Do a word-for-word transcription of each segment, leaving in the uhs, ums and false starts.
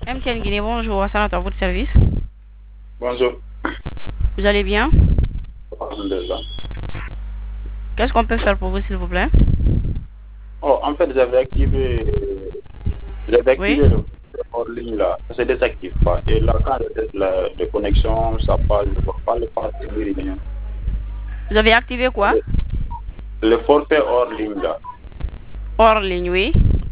M T N Guinée, bonjour, Hassan à votre service. Bonjour. Vous allez bien? Alhamdulillah. Qu'est-ce qu'on peut faire pour vous, s'il vous plaît? Oh, en fait, j'avais activé, j'avais activé Oui. le hors ligne là, ça se désactive pas. Et là, quand je teste la de connexion, ça passe, je ne vois pas le parti rien. Vous avez activé quoi? Le forfait hors ligne là. Hors ligne, oui.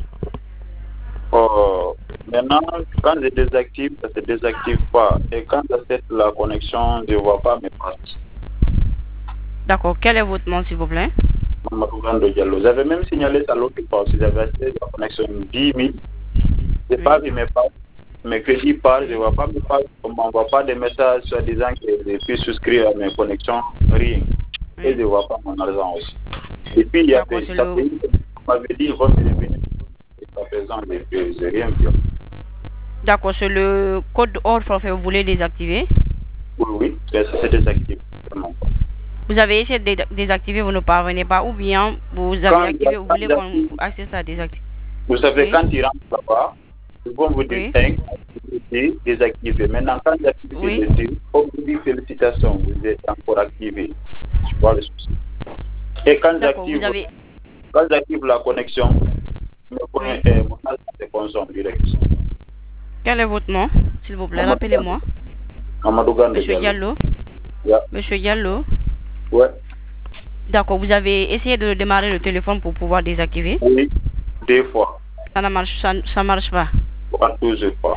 Oh, maintenant, quand je désactive, ça se désactive pas. Et quand je teste la connexion, je ne vois pas mes parties. D'accord. Quel est votre nom, s'il vous plaît? J'avais même signalé ça l'autre fois. Si j'avais acheté la connexion dix mille, je n'ai Oui. pas vu mes parts. Mes crédits partent, je ne vois pas mes parts. On ne m'envoie pas des messages soit disant que je puis souscrire à mes connexions, rien. Oui. Et je ne vois pas mon argent aussi. Et puis, il y a D'accord, des c'est ça le... fait- on m'avait dit, votre revenu. Jusqu'à présent, je n'ai rien vu. D'accord, c'est le code hors forfait, vous voulez désactiver? Oui, oui, ça s'est désactivé. Vraiment pas. Vous avez essayé de dé- désactiver, vous ne parvenez pas, ou bien vous avez Quand activé, vous quand voulez qu'on j'active, accède à désactiver? vous savez, Oui. quand il rentre là-bas, ils vont vous dire Oui. cinq, activer, désactiver. Maintenant, quand j'active Oui. le dessus, on vous dit félicitations, vous êtes encore activé. Tu vois le souci. Et quand D'accord, j'active, vous avez... quand j'active la connexion, mon Oui. euh, mon argent se consomme direct. Quel est votre nom, s'il vous plaît? Mamadou Rappelez-moi. Amadou Gande Monsieur Diallo. Diallo. Yeah. Monsieur Diallo. Ouais. D'accord, vous avez essayé de démarrer le téléphone pour pouvoir désactiver? Oui, deux fois. Ça ne marche, ça, ça marche pas. Pas toujours pas.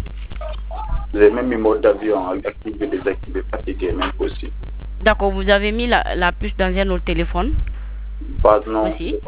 J'ai même mis mode d'avion, activé, désactivé, fatigué, même possible. D'accord, vous avez mis la, la puce dans un autre téléphone Pas, non, aussi. c'est pas.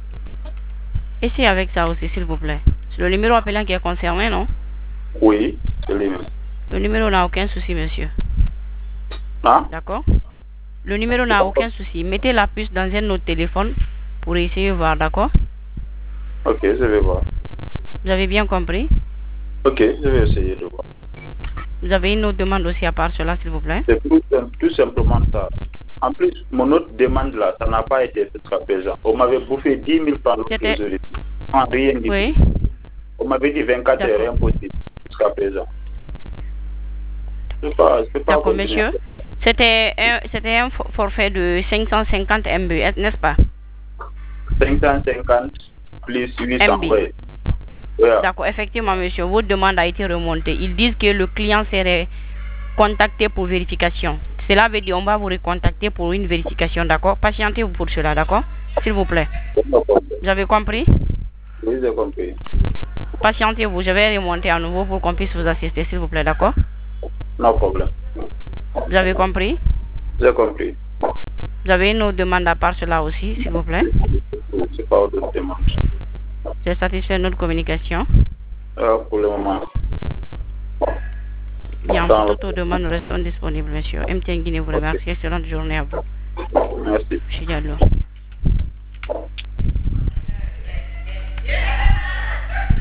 Essayez avec ça aussi, s'il vous plaît. C'est le numéro appelant qui est concerné, non? Oui, c'est lui même. Le numéro n'a aucun souci, monsieur. Hein? D'accord? Le numéro n'a aucun souci. Mettez la puce dans un autre téléphone pour essayer de voir, d'accord? Ok, je vais voir. Vous avez bien compris? Ok, je vais essayer de voir. Vous avez une autre demande aussi à part cela, s'il vous plaît? C'est tout, tout simplement ça. En plus, mon autre demande là, ça n'a pas été fait jusqu'à présent. On m'avait bouffé dix mille par l'autre C'était... trésorerie. Sans rien dit. Oui. On m'avait dit vingt-quatre heures, D'accord. impossible jusqu'à présent. Je ne peux pas, je peux pas D'accord, continuer. monsieur. C'était un, c'était un for- forfait de cinq cent cinquante M B, n'est-ce pas? cinq cent cinquante plus huit cents, M B. oui. Ouais. D'accord, effectivement, monsieur, votre demande a été remontée. Ils disent que le client serait contacté pour vérification. Cela veut dire on va vous recontacter pour une vérification, d'accord? Patientez-vous pour cela, d'accord? S'il vous plaît. Vous avez compris? Oui, j'ai compris. Patientez-vous, je vais remonter à nouveau pour qu'on puisse vous assister, s'il vous plaît, d'accord? No problème. Vous avez compris? J'ai compris. Vous avez une autre demande à part cela aussi, s'il vous plaît? C'est pas autre demande. J'ai satisfait notre communication. Euh, pour le moment. Bien, Dans pour le- toute autre demande, nous restons disponibles, monsieur. M T N Guinée vous remercie. Excellente journée à vous. Merci. Monsieur Diallo.